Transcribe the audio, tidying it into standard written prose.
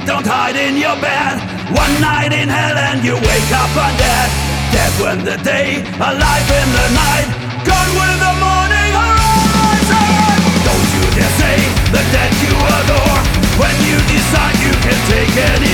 don't hide in your bed. One night in hell and you wake up undead. Dead when the day, alive in the night, gone with the morning horizon. Don't you dare say the dead you adore, when you decide you can take it